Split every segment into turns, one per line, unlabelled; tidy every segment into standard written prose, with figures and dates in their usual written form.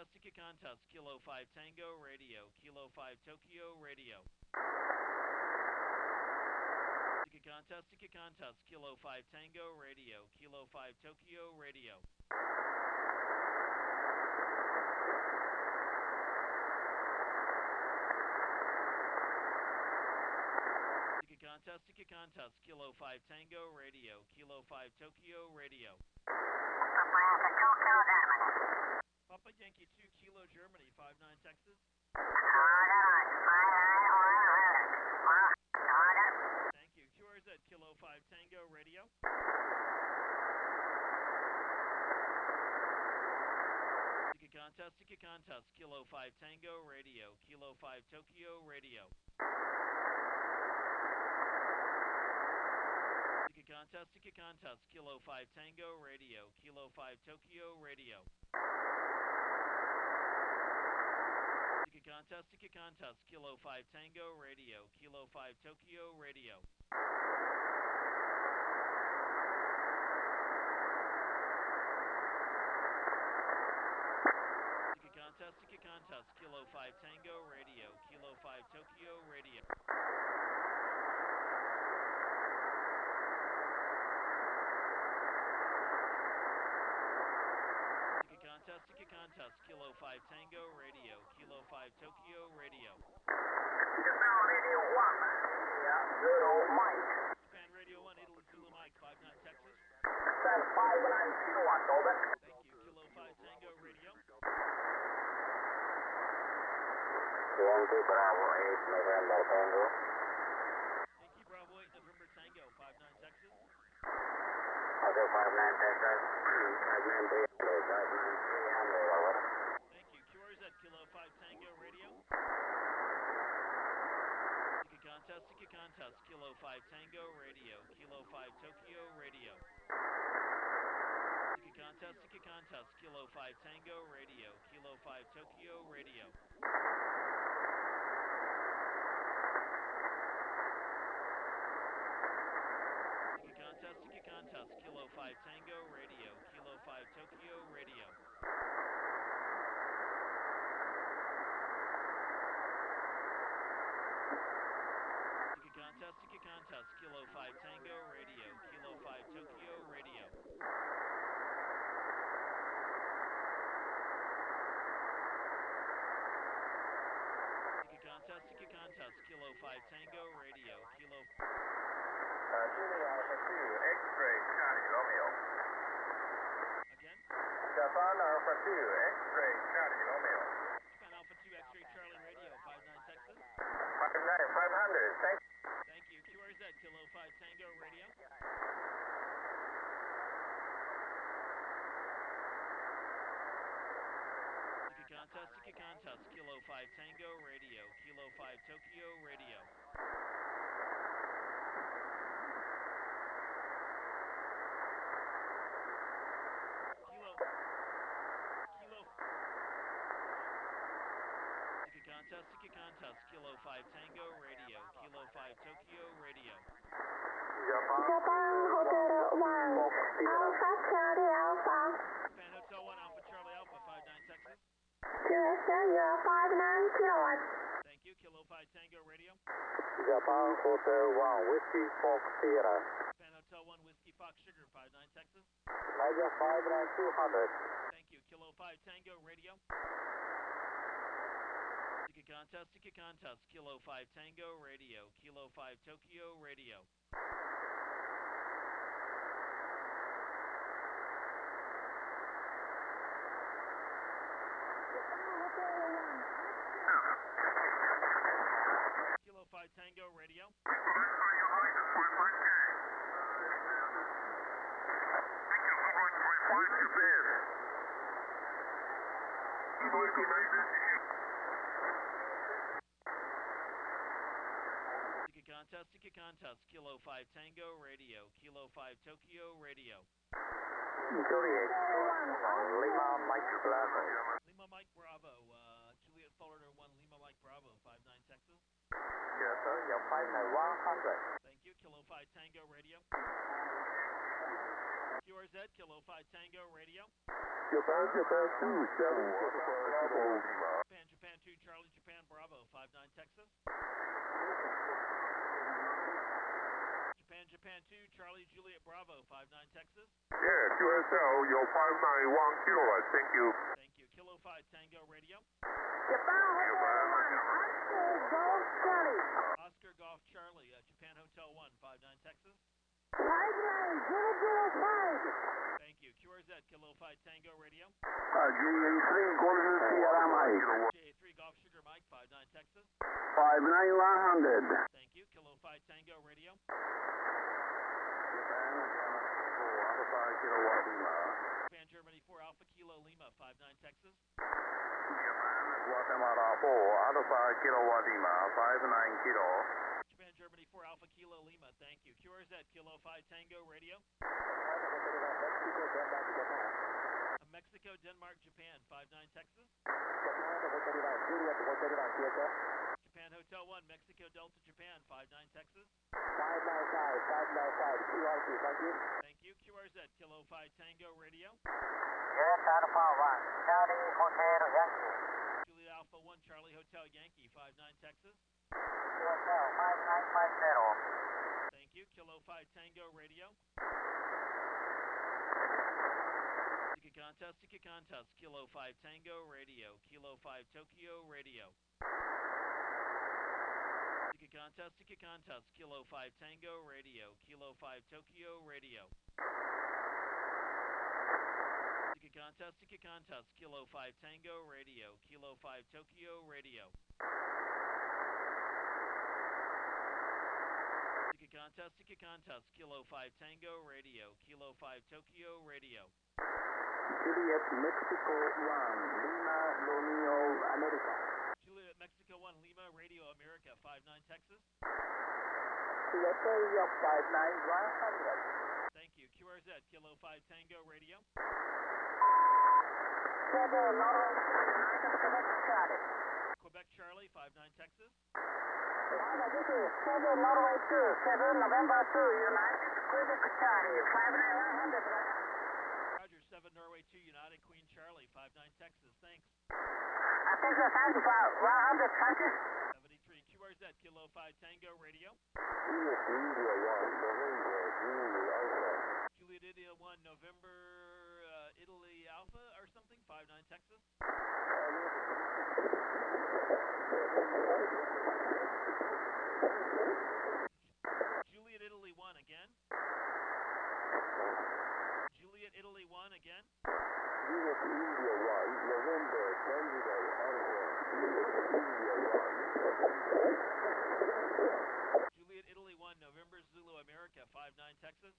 Contest, Kilo 5 Tango Radio, Kilo 5 Tokyo Radio. Contest, Kilo 5 Tango Radio, Kilo 5 Tokyo Radio. Contest, Kilo 5 Tango Radio, Kilo 5 Tokyo Radio. Papa Yankee 2 Kilo Germany, 59 Texas. Thank you. QRZ Kilo 5 Tango Radio. Contest, Kilo 5 Tango Radio, Kilo 5 Tokyo Radio. Contest, Kilo 5 Tango Radio, Kilo 5 Tokyo Radio. Contest, Kilo 5 Tango Radio, Kilo 5 Tokyo Radio. Contest, Kilo 5 Tango Radio, Kilo 5 Tokyo Radio. Contest, Kilo 5 Tango Radio, Kilo 5 Tokyo Radio. Japan Radio 1, Italy Zulu Mike, 59 Texas. Thank you, Kilo 5 Tango Radio.
Yankee Bravo 8 November Tango.
Yankee Bravo 8 November Tango, 59 Texas.
Okay, 59 Texas. 59 over.
Thank you, QRZ Kilo 5 Tango Radio. Contest, Kilo 5 Tango Radio, Kilo 5 Tokyo Radio. Contest, Kilo 5 Tango Radio, Kilo 5 Tokyo Radio. Contest, Kilo 5 Tango Radio, Kilo 5 Tokyo Radio. Contest, Kilo 5 Tango Radio, Kilo 5 Tokyo Radio. Contest, Kilo 5 Tango Radio, Kilo.
Jimmy Alpha 2, X-Ray Charlie Romeo.
Again?
Japan Alpha 2, X-Ray Charlie Romeo.
Japan Alpha 2 X-Ray Charlie Radio, 59 Texas.
500, thank you.
Thank you. QRZ Kilo 5 Tango Radio. Contest, Kilo 5 Tango Radio, Kilo 5 Tokyo Radio. Contest, Kilo 5 Tango Radio, Kilo 5 Tokyo Radio.
Japan Hotel 1 Alpha Charlie Alpha.
Japan Hotel 1 Alpha Charlie Alpha, 59 Texas.
USA, you're 59 kilowatts.
Thank you, Kilo 5 Tango Radio.
Japan Hotel 1 Whiskey Fox Sierra.
Japan Hotel 1 Whiskey Fox Sugar, 59 Texas.
Niger 59200.
Thank you, Kilo 5 Tango Radio. Contest, Kilo 5 Tango Radio, Kilo 5 Tokyo Radio. Kilo 5 Tango Radio. Contest, Kilo 5 Tango Radio, Kilo 5 Tokyo Radio.
Juliet, Lima Mike Bravo.
Lima Mike Bravo, Juliet Florida 1 Lima Mike Bravo, 59 Texas.
Yes, sir, you're 59100.
Thank you, Kilo 5 Tango Radio. QRZ, Kilo 5 Tango Radio.
Japan 2, 7 Bravo Lima.
Japan 2, Charlie, Japan Bravo, 59 Texas. Japan 2, Charlie, Juliet Bravo, 59 Texas.
Yeah, QSL, your 591 kilowatts, thank you.
Thank you. Kilo 5 Tango Radio.
Japan Hotel 1, Oscar Golf Charlie.
Oscar Golf Charlie, Japan Hotel 1, 59 Texas.
59005.
Thank you. QRZ, Kilo 5 Tango Radio.
GA3 Golden Sierra Mike.
JA3 Golf Sugar Mike, 59 Texas.
59100.
Thank you. Kilo 5 Tango Radio. Japan Germany 4 Alpha Kilo Lima, 59 Texas.
Guatemala 4 Alpha Kilowatt Lima, 59 Kilo.
Japan Germany 4 Alpha Kilo Lima, thank you. QRZ, Kilo 5 Tango Radio. Mexico, Denmark, Japan, 59 Texas. Japan Hotel 1, Mexico Delta, Japan, 59 Texas.
595, QRZ, thank you.
Thank you. QRZ, Kilo 5 Tango Radio.
Yes, Alpha 1, Charlie Hotel Yankee.
Juliet Alpha 1, Charlie Hotel Yankee, 59 Texas.
QSL 5950.
Thank you. Kilo 5 Tango Radio. Sika contest, Kilo 5 Tango Radio, Kilo 5 Tokyo Radio. Sika contest, Kilo 5 Tango Radio, Kilo 5 Tokyo Radio. Sika contest, Kilo 5 Tango Radio, Kilo 5 Tokyo Radio. Sika contest, Kilo 5 Tango Radio, Kilo 5 Tokyo Radio.
Juliet Mexico 1 Lima Romeo America.
Juliet Mexico 1 Lima Radio America, 59 Texas.
QSL, your 59100.
Thank you. QRZ, Kilo 5 Tango Radio.
7 Norway 2, Quebec Charlie.
Quebec Charlie, 59 Texas.
This is 7 Norway 2, 7 November 2, United Quebec Charlie, 59100.
Roger, 7 Norway 2 United Queen Charlie, 59 Texas. Thanks.
Attention, thank you for 100, thank you.
73 QRZ, Kilo 5 Tango Radio. Juliet India 1 November Italy Alpha or something, 59 Texas. Juliet Italy 1 again. Juliet Italy 1 again.
Juliet India 1 November Tango Alpha.
Juliet Italy 1 November Zulu America, 59 Texas.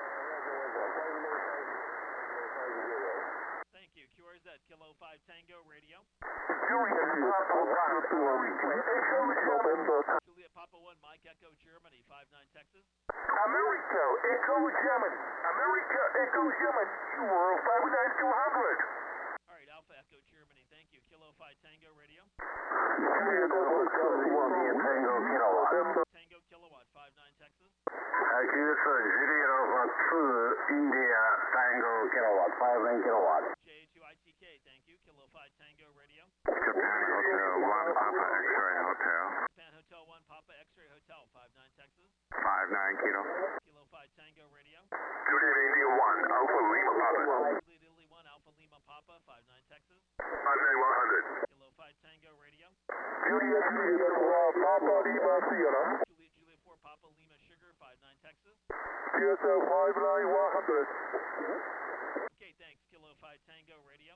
Thank you. QRZ, Kilo 5 Tango Radio.
Juliet Papa 1 November.
Juliet Papa 1 Mike Echo Germany, 59 Texas.
America Echo Germany. America Echo Germany. You were 59200.
All right, Alpha Echo Germany. Thank you. Kilo 5 Tango Radio.
Juliet Tango Kilowatt.
Tango Kilowatt, 59 Texas.
QSL Juliet 2 India Tango Kilowatt, 59 Kilowatt.
JA2 ITK, thank you. Kilo 5 Tango Radio.
Japan Hotel 1 Papa X-Ray Hotel.
Japan Hotel 1 Papa X-Ray Hotel, 59 Texas.
59 Kilo.
Kilo 5 Tango Radio.
Juliet India 1 Alpha Lima Papa.
Juliet Italy 1 Alpha Lima Papa, 59 Texas.
59100.
Kilo 5 Tango Radio.
Juliet India 4 Papa Lima Sierra.
Juliet 4 Papa Lima Sugar, 59 Texas.
QSL 59100.
Okay, thanks. Kilo 5 Tango Radio.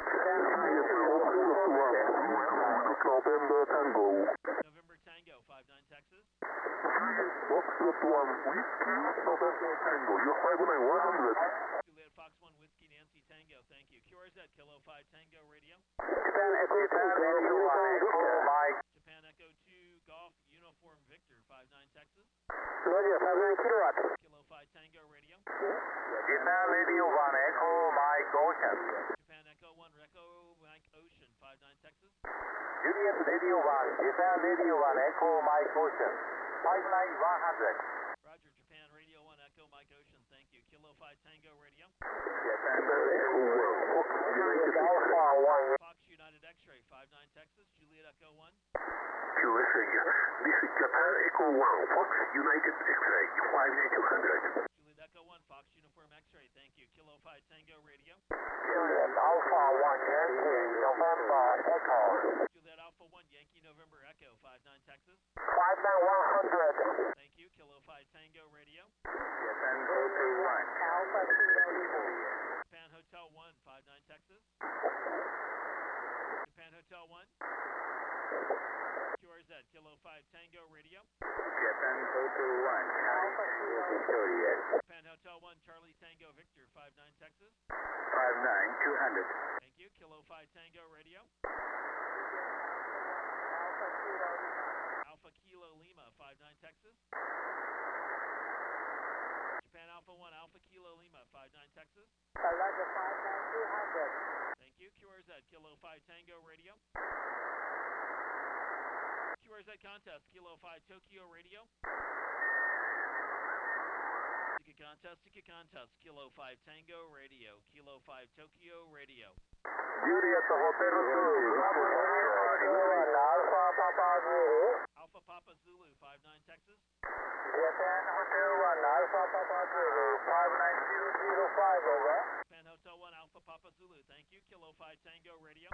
November Tango.
November Tango, 59 Texas.
Foxtrot 1 Whiskey November Tango. You're 59100.
Juliet Fox 1 Whiskey Nancy Tango, thank you. QRZ, Kilo 5 Tango Radio.
Japan Echo 2 Mike.
Japan Echo 2 Golf Uniform Victor, 59 Texas.
Roger, 59 Kilowatt.
Kilo 5 Tango Radio.
Japan Radio 1 Echo Mike Ocean.
Japan Echo 1 Echo Mike Ocean, 59 Texas.
Juliet Radio 1 Japan Radio 1 Echo Mike Ocean. 59100.
Roger, Japan Radio 1 Echo Mike Ocean, thank you. Kilo 5 Tango Radio. Fox United X-ray 59 Texas, Juliet Echo 1.
USA, this is Japan Echo 1, Fox United X-ray 59200.
Juliet Echo 1, Fox Uniform X-ray, thank you. Kilo 5 Tango Radio.
Juliet Alpha 1 Yankee November Echo.
Juliet Alpha 1 Yankee November Echo 59 Texas.
59100.
Thank you. Kilo 5 Tango Radio.
Japan Hotel 1 Alpha Kilo Lima.
Japan Hotel 1 59 Texas. Japan Hotel 1. QRZ Kilo 5 Tango Radio.
Japan Hotel 1 Alpha Kilo Victoria.
Japan Hotel 1 Charlie Tango Victor 59 Texas.
59200.
Thank you. Kilo 5 Tango Radio.
Alpha Kilo Lima.
Alpha Kilo Lima 59 Texas. Japan Alpha 1 Alpha Kilo Lima 59 Texas.
Roger 59200.
Thank you. QRZ Kilo 5 Tango Radio. QRZ contest Kilo 5 Tokyo Radio. Ticket contest Kilo 5 Tango Radio. Kilo 5 Tokyo Radio.
Juliet Hotel 2,
Alpha Papa Zulu.
Alpha Papa Zulu 59 Texas.
Japan Hotel 1 Alpha Papa Zulu 59005 over.
Japan Hotel 1 Alpha Papa Zulu. Thank you. Kilo 5 Tango Radio.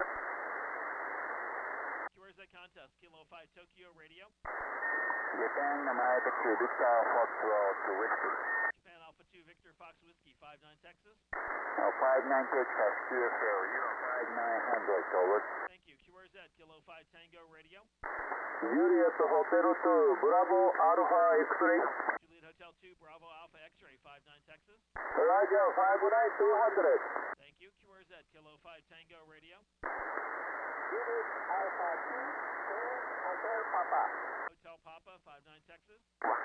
QRZ contest Kilo 5 Tokyo Radio.
Japan Namaiba 2 Victor Foxtrot Whiskey.
Japan Alpha 2 Victor Fox Whiskey 59 Texas.
59 Texas QFL 5900 over.
Thank you. QRZ Kilo 5 Tango Radio.
Juliet Hotel 2, Bravo Alpha X-ray.
Juliet Hotel 2 Bravo Alpha X-ray 59 Texas.
Roger 59200.
Thank you. QRZ Kilo 5 Tango Radio.
Juliet Alpha 2 Hotel Papa.
Hotel Papa 59 Texas.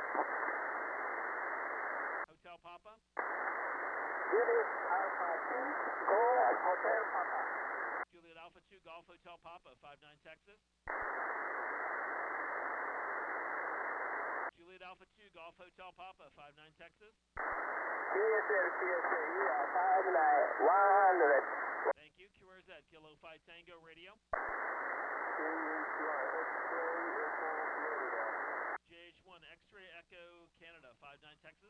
Hotel Papa.
Juliet Alpha 2 Go Hotel Papa.
Juliet Alpha 2 Golf Hotel Papa 59 Texas. Juliet Alpha 2 Golf Hotel Papa 59 Texas.
QSL you are 59100.
Thank you. QRZ Kilo 5 Tango Radio. JH1 X-ray Echo Canada 59 Texas.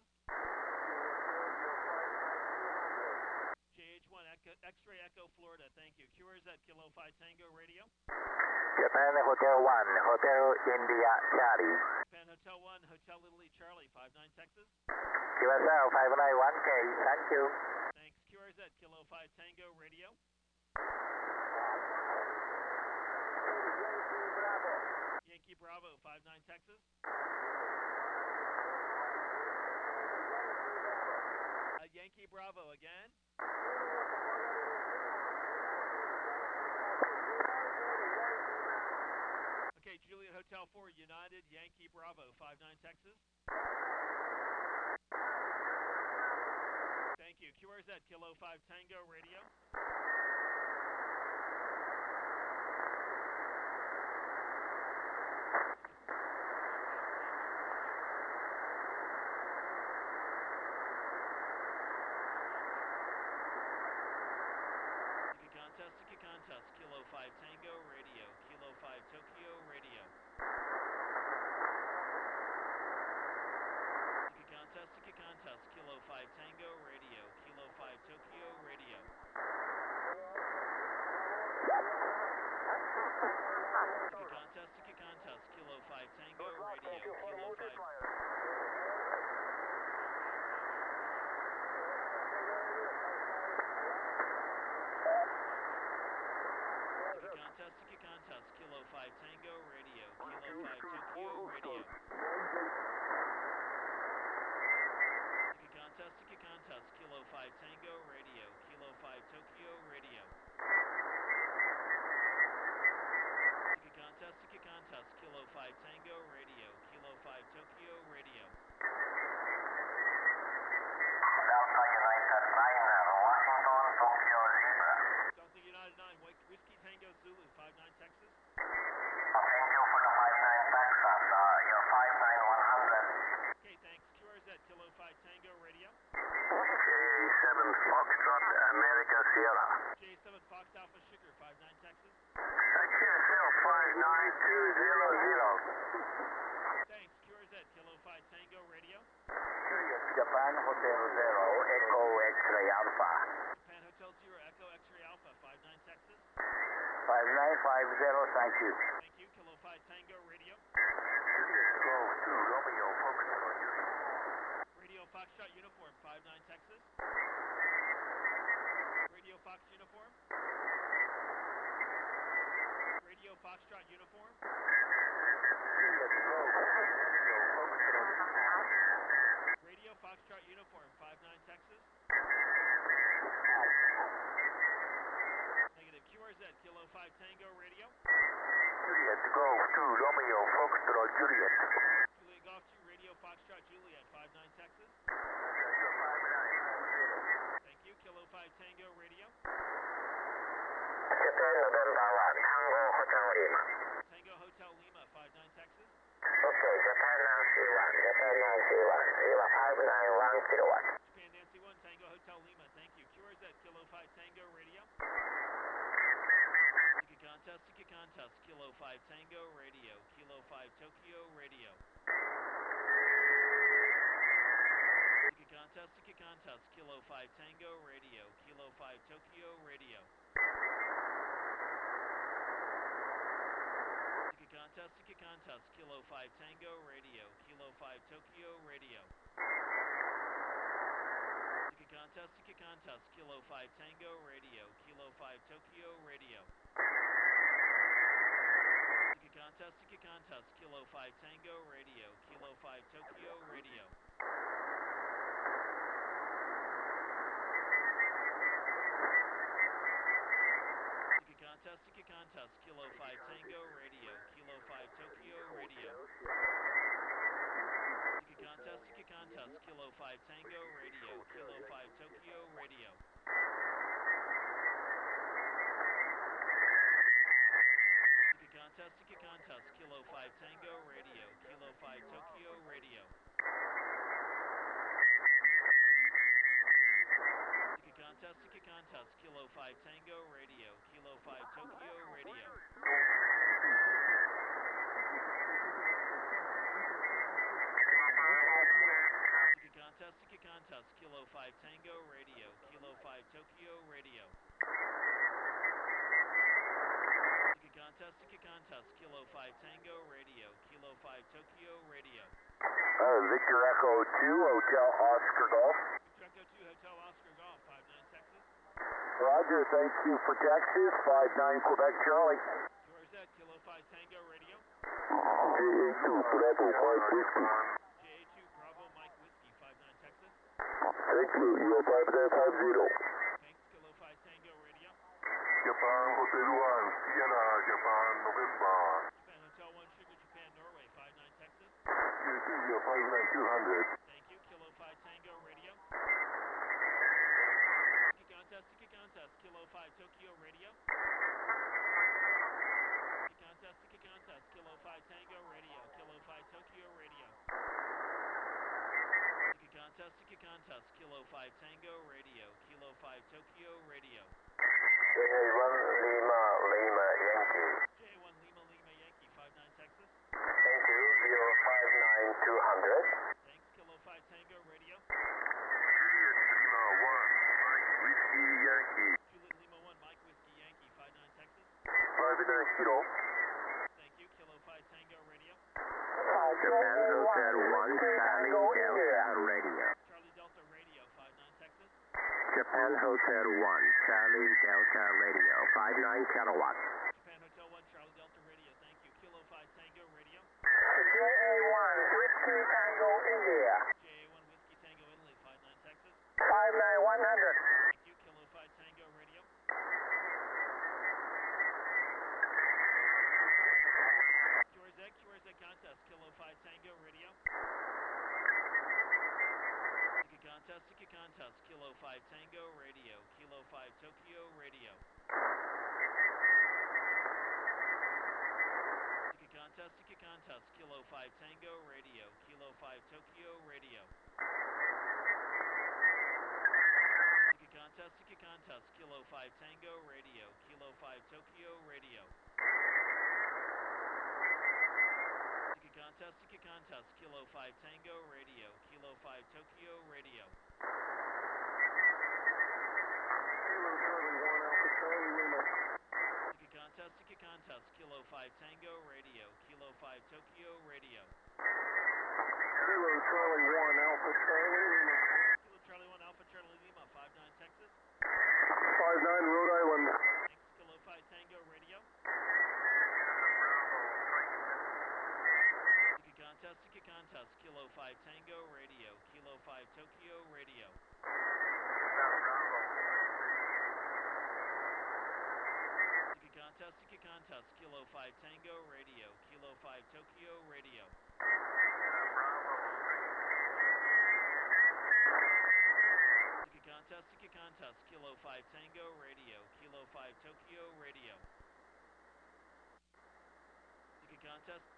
JH1 X-ray Echo Florida. Thank you. QRZ Kilo 5 Tango Radio.
Japan Hotel 1 Hotel India Charlie.
Japan Hotel 1 Hotel Italy Charlie 59 Texas.
QSL 591K. Thank you.
Thanks. QRZ Kilo 5 Tango Radio. Yankee Bravo 59 Texas. Yankee Bravo again. Okay, Juliet Hotel 4 United Yankee Bravo 59 Texas. Thank you. QRZ Kilo 5 Tango Radio. Ticket contest Kilo 5 Tango Radio. Kilo 5 Tokyo Radio. Ticket contest Kilo 5 Tango Radio. Kilo 5 Tokyo Radio. Ticket contest Kilo 5 Tango Radio. Kilo 5 Ticket contest Kilo 5 Tango Radio. Kilo 5 Tokyo Radio. Ticket contest Kilo 5 Tango Radio. Kilo 5 Tokyo Radio. Ticket contest Kilo 5 Tango Radio. Kilo 5 Tokyo Radio.
Delta United 9 Washington Tokyo Zebra.
Delta United 9 Whiskey Tango Zulu 59 Texas.
Thank you for the 59 Texas. You're 59100.
Okay, thanks. QRZ Kilo 5 Tango Radio.
J7 Foxtrot America Sierra.
J7 Fox Alpha
thank you.
Thank you, Kilo 5 Tango Radio.
Juliet Golf 2, Romeo, focus on Juliet.
Radio Foxtrot Uniform 59 Texas. Radio Fox Uniform. Radio Foxtrot Uniform.
Juliet Golf 2, Romeo, focus on Juliet.
Radio Foxtrot Uniform 59 Texas. Negative. QRZ Kilo 5 Tango Radio.
Juliet Golf 2, Romeo, focus on Juliet.
Juliet Golf 2 Radio Foxtrot Juliet 59 Texas. Thank you. Kilo 5 Tango Radio.
Japan November 1, Tango Hotel Lima.
Tango Hotel Lima 59 Texas.
Okay, Japan Nancy 1, Lima 591 kilowatt.
Japan Nancy 1 Tango Hotel Lima. Thank you. QRZ Kilo 5 Tango Radio. Ticket contest, Kilo 5 Tango Radio, Kilo 5 Tokyo Radio. Ticket contest, Kilo 5 Tango Radio, Kilo 5 Tokyo Radio. Ticket contest, Kilo 5 Tango Radio, Kilo 5 Tokyo Radio. Ticket contest, Kilo 5 Tango Radio, Kilo 5 Tokyo Radio. Ticket contest, Kilo 5 Tango Radio, Kilo 5 Tokyo Radio. Ticket contest, Kilo 5 Tango Radio, Kilo 5 Tokyo Radio. Ticket contest, Kilo 5 Tango Radio, Kilo 5 Tokyo Radio. Ticket contest, Kilo 5 Tango Radio, Kilo 5 Tokyo Radio. Ticket contest, Kilo 5 Tango Radio, Kilo 5 Tokyo Radio. Ticket contest, Kilo 5 Tango Radio, Kilo 5 Tokyo Radio. Ticket contest, Kilo 5 Tango Radio, Kilo 5 Tokyo Radio.
Victor Echo 2, Hotel Oscar Golf.
Victor Echo 2, Hotel Oscar Golf, 59 Texas.
Roger, thank you for Texas, 59 Quebec Charlie.
QRZ, Kilo 5 Tango Radio.
JA2 Bravo Mike Whiskey.
JA2 Bravo Mike Whiskey, 59 Texas.
Thank you, UO5950.
Thanks, Kilo 5 Tango Radio.
Japan Hotel 1, Sierra, Japan November.
Japan Hotel 1 Sugar, Japan Norway, 59 Texas.
Studio 59200.
Thank you, Kilo 5 Tango Radio. Ticket contest, Kilo 5 Tokyo Radio. Ticket contest, Kilo 5 Tango Radio, Kilo 5 Tokyo Radio. Ticket contest, Kilo 5 Tango Radio, Kilo 5 Tokyo Radio.
JA1 Lima Yankee.
J1 Lima Yankee, 59 Texas.
Thank you, 059200.
Thanks, Kilo 5 Tango Radio.
Juliet Lima 1, Mike Whiskey Yankee.
Juliet Lima 1 Mike Whiskey Yankee, 59 Texas.
59 Kilo.
Thank you, Kilo 5 Tango Radio.
Japan Hotel 1, Charlie Delta Radio.
Charlie Delta Radio, 59 Texas.
Japan Hotel 1, Charlie Delta Radio, 59 kilowatts.
Japan Hotel 1 Charlie Delta Radio, thank you. Kilo 5 Tango Radio.
JA1 Whiskey Tango India.
JA1 Whiskey Tango Italy, 59 Texas.
59100.
Thank you, Kilo 5 Tango Radio. QRZ contest, Kilo 5 Tango Radio. Ticket contest, Kilo 5 Tango Radio, Kilo 5 Tokyo Radio. Ticket contest, Kilo 5 Tango Radio, Kilo 5 Tokyo Radio. Ticket contest, Kilo 5 Tango Radio, Kilo 5 Tokyo Radio. Ticket contest, Kilo 5 Tango Radio, Kilo 5 Tokyo Radio. Ticket contest, 5 Tango Radio, Kilo 5 Tokyo Radio.
Kilo Charlie 1 Alpha Charlie Lima.
Kilo Charlie 1 Alpha Charlie Lima, 59 Texas.
59 Rhode Island.
Thanks, Kilo 5 Tango Radio. Tiki Contest, Kilo 5 Tango Radio, Kilo 5 Tokyo Radio. Tiki Contest, Kilo 5 Tango Radio, Kilo 5 Tokyo Radio. Tiki Contest, Kilo 5 Tango Radio, Kilo 5 Tokyo Radio. Tiki Contest,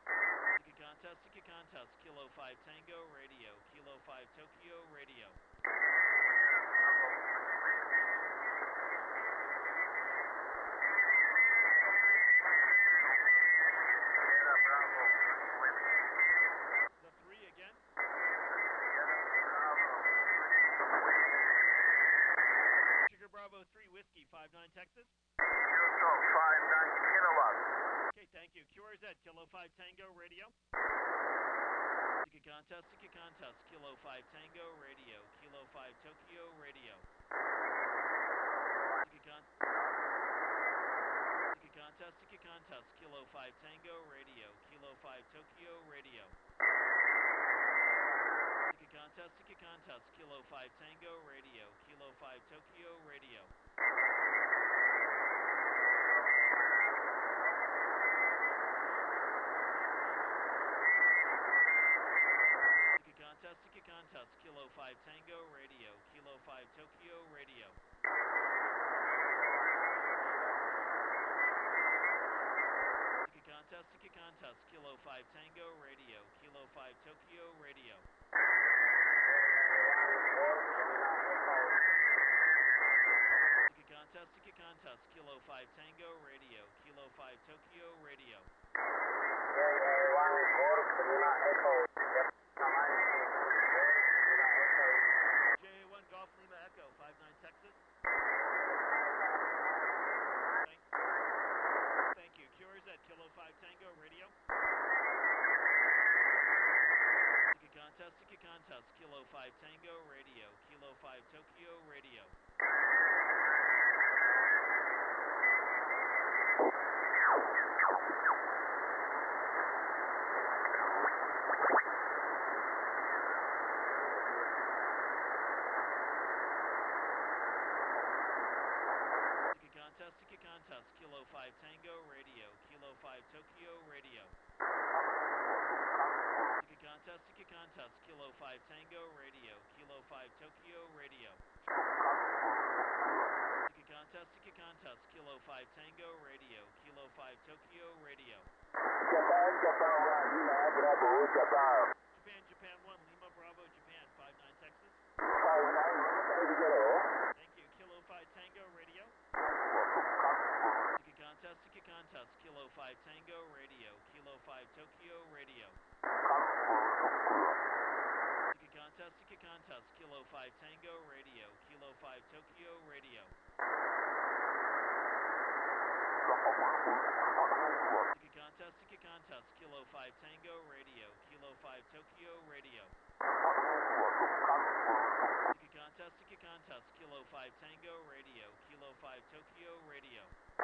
Kilo 5 Tango Radio, Kilo 5 Tokyo Radio. The 3 again. Sugar Bravo 3 Whiskey, 59 Texas.
Houston 59 kilowatts.
Okay, thank you. QRZ, Kilo 5 Tango Radio. Tiki Contest, Kilo 5 Tango Radio, Kilo 5 Tokyo Radio. Tiki Contest, Kilo 5 Tango Radio, Kilo 5 Tokyo Radio. Tiki Contest, Kilo 5 Tango Radio, Kilo 5 Tokyo Radio. Tiki Contest, Kilo 5 Tango Radio, Kilo 5 Tokyo Radio. Tiki Contest, Kilo 5 Tango Radio, Kilo 5 Tokyo Radio. Tiki Contest, Kilo 5 Tango Radio, Kilo 5 Tokyo Radio. JA1 Golf Lima Echo, 59 Texas. Thank you. QRZ, Kilo 5 Tango Radio. Tiki Contest, Kilo 5 Tango Radio, Kilo 5 Tokyo Radio. Tiki Contest, Kilo 5 Tango Radio, Kilo 5 Tokyo Radio. Tiki Contest, Kilo 5 Tango Radio, Kilo 5 Tokyo Radio. Tiki Contest, Kilo 5 Tango Radio, Kilo 5 Tokyo Radio. Japan 1, Lima Bravo, Japan, 59 Texas. Thank you. Kilo 5 Tango Radio. Tiki Contest, Kilo 5 Tango Radio, Kilo 5 Tokyo Radio. Tiki Contest, Kilo 5 Tango Radio, Kilo 5 Tokyo Radio. Tiki Contest, Kilo 5 Tango Radio, Kilo 5 Tokyo Radio. Tiki Contest, Kilo 5 Tango Radio, Kilo 5 Tokyo Radio.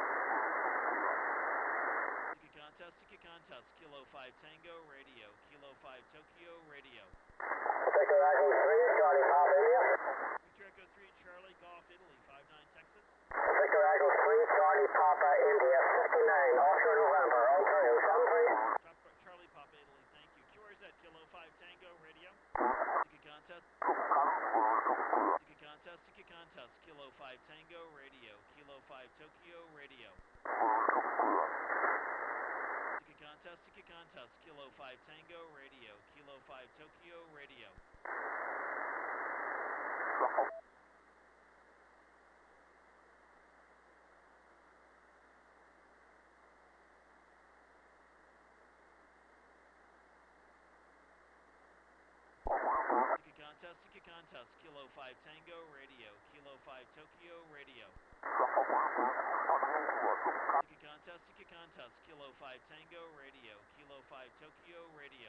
Tiki Contest, Kilo 5 Tango Radio, Kilo 5 Tokyo Radio.
Victor Echo 3, Charlie Pop India.
Victor Echo 3, Charlie Golf Italy, 59 Texas.
Victor Echo 3, Charlie Papa India 59, Oscar November, 0373.
Charlie Papa Italy, thank you. QRZ, Kilo 5 Tango Radio. Tiki Contest, Kilo 5 Tango Radio, Kilo 5 Tokyo Radio. Tiki Contest, Kilo 5 Tango Radio, Kilo 5 Tokyo Radio. Tiki Contest, Kilo 5 Tango Radio, Kilo 5 Tokyo Radio. Tiki Contest, Contest, Kilo 5 Tango Radio, Kilo 5 Tokyo Radio.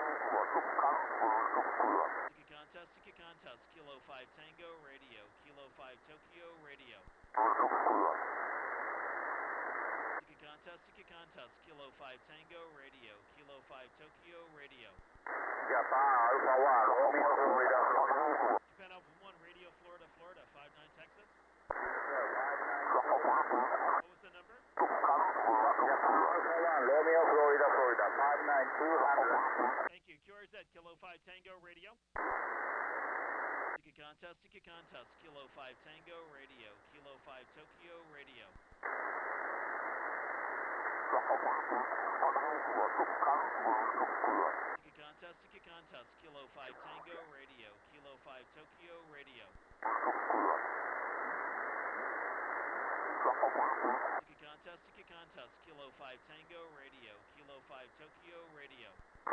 Sika Contest, Kilo 5 Tango Radio, Kilo 5 Tokyo Radio. Sika Contest, Kilo 5 Tango Radio, Kilo 5 Tokyo Radio.
Japan Alpha 1, Romeo Florida.
Japan Alpha 1, Radio Florida, Florida, 59 Texas.
What
was the number?
Japan Alpha 1, Romeo Florida, Florida, 59200.
Thank you. QRZ, Kilo 5 Tango Radio. Sika Contest, Kilo 5 Tango Radio, Kilo 5 Tokyo Radio. Sika Contest, Kilo 5 Tango Radio, Kilo 5 Tokyo Radio. Sika Contest, Kilo 5 Tango Radio, Kilo 5 Tokyo Radio.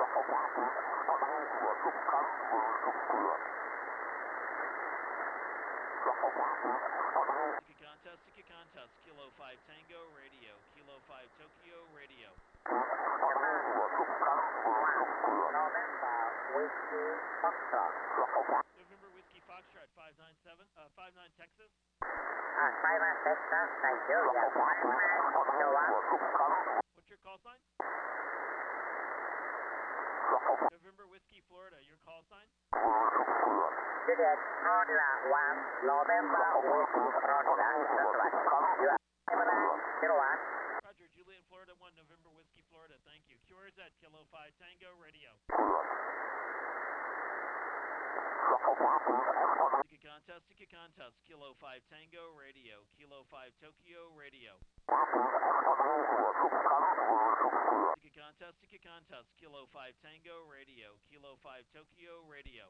Sika Contest, Kilo 5 Tango Radio, Kilo 5 Tokyo Radio. November Whiskey Foxtrot 59 Texas.
59 Texas, thank you. Yes.
What's your call sign? November Whiskey Florida, your call sign?
Juliet, Florida 1, November Whiskey Florida. You are 71.
Roger, Juliet Florida 1, November Whiskey Florida, thank you. QRZ, Kilo 5 Tango Radio. Sika Contest, Kilo 5 Tango Radio, Kilo 5 Tokyo Radio. Sika Contest, Kilo 5 Tango Radio, Kilo 5 Tokyo Radio.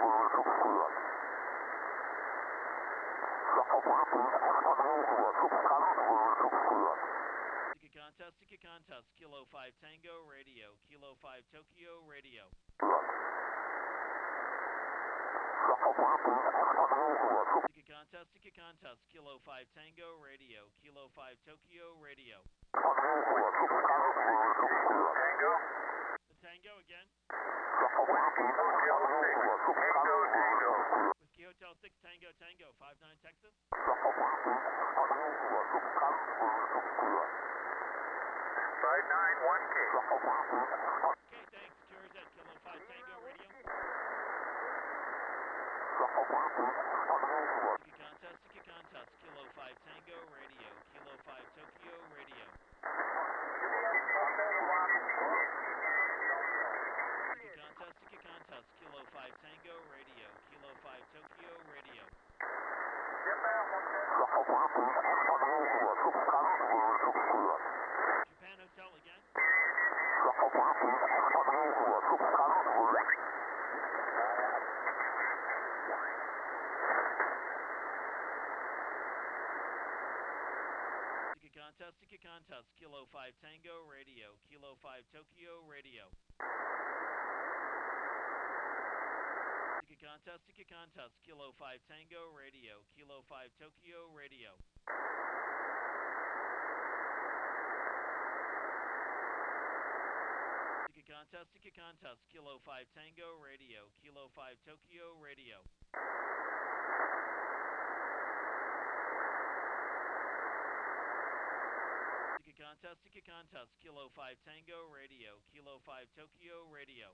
Sika Contest, Kilo 5 Tango Radio, Kilo 5 Tokyo Radio. Sika Contest, Kilo 5 Tango Radio, Kilo 5 Tokyo Radio. The Tango again. Whiskey Hotel 6 Tango Tango, 59 Texas.
591K.
Okay, thanks. QRZ, Kilo 5 Tango Radio. Sika Contest, Kilo 5 Tango Radio, Kilo 5 Tokyo Radio. Sika Contest, Kilo 5 Tango Radio, Kilo 5 Tokyo Radio. Japan Hotel again. Sika Contest, Kilo 5 Tango Radio, Kilo 5 Tokyo Radio. Sika Contest, Kilo 5 Tango Radio, Kilo 5 Tokyo Radio. Sika Contest, Kilo 5 Tango Radio, Kilo 5 Tokyo Radio. Sika Contest, Kilo 5 Tango Radio, Kilo 5 Tokyo Radio.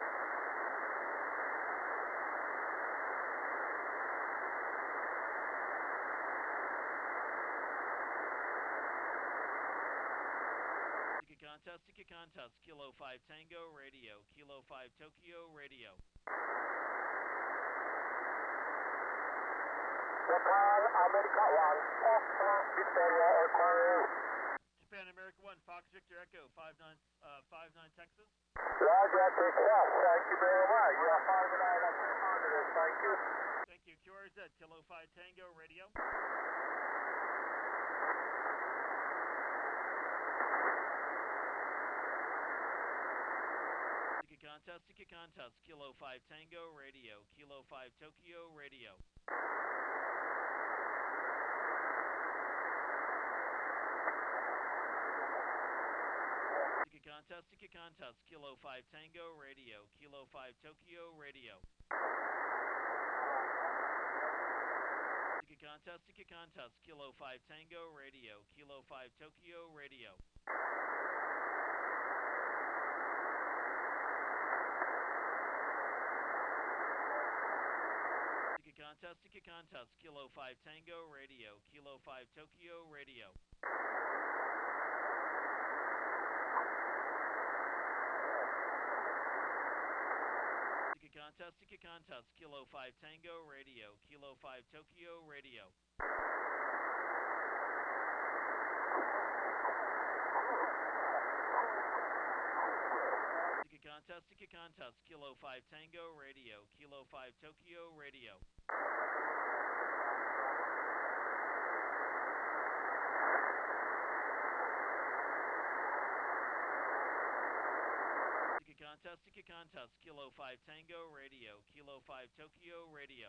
Sika Contest, Kilo 5 Tango Radio, Kilo 5 Tokyo Radio.
Japan America 1, Foxtrot Victoria Echo.
Japan America 1, Fox Victor Echo, 59 Texas.
Roger, Texas, thank you very much. You are 59 and 200, thank you.
Thank you. QRZ, Kilo 5 Tango Radio. Sika Contest, Kilo 5 Tango Radio, Kilo 5 Tokyo Radio. Sticky contest, Kilo 5 Tango Radio, Kilo 5 Tokyo Radio. Sticky contest, Kilo 5 Tango Radio, Kilo 5 Tokyo Radio. Sticky contest, Kilo 5 Tango Radio, Kilo 5 Tokyo Radio. Sticky contest, Kilo 5 Tango Radio, Kilo 5 Tokyo Radio. Sticky contest, Kilo 5 Tango Radio, Kilo 5 Tokyo Radio. Sticky contest, Kilo 5 Tango Radio, Kilo 5 Tokyo Radio.